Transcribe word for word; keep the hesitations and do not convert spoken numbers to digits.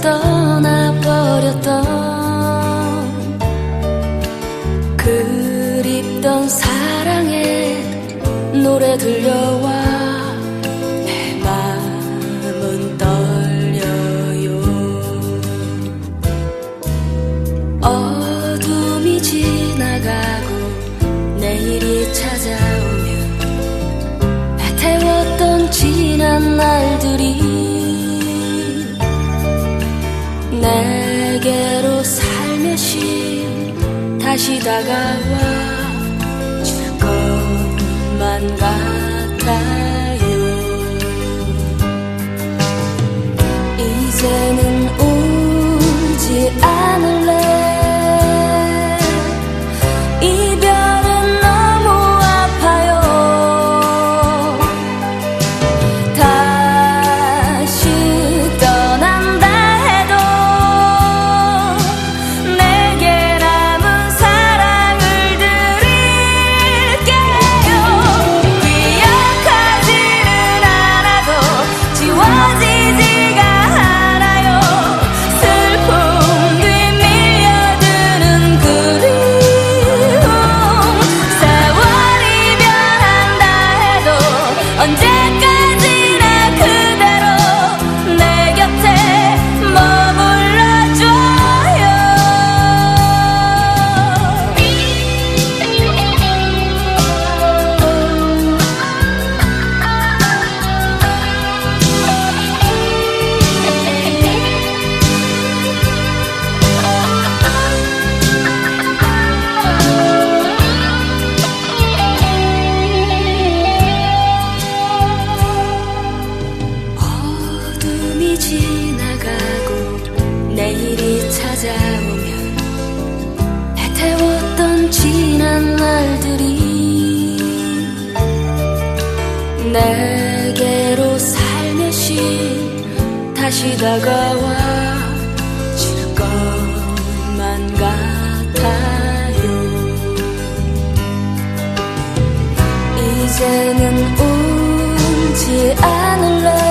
떠나버렸던 그립던 사랑에 노래 들려와 내 마음은 떨려요. 어둠이 지나가고 내일이 찾아오면 애태웠던 지난 날들이 내게로 살며시 다시 다가와 줄 것만 같아요. 이제는 울지 않을래. 이별은 너무 아파요. 다시 떠난다 해도 내게 남은 사랑을 드릴게요. 기억하지는 않아도 지워지지가 않아요. 슬픔 뒤 밀려드는 그리움. 세월이 변한다 해도 언제까지나 그대로 내 곁에 머물러줘요. 어둠이 지나가고 내일이 찾아오면 애태웠던 지난 날들이 내게로 살며시 다시 다가와 줄 것만 같아요. 이제는 울지 않을래.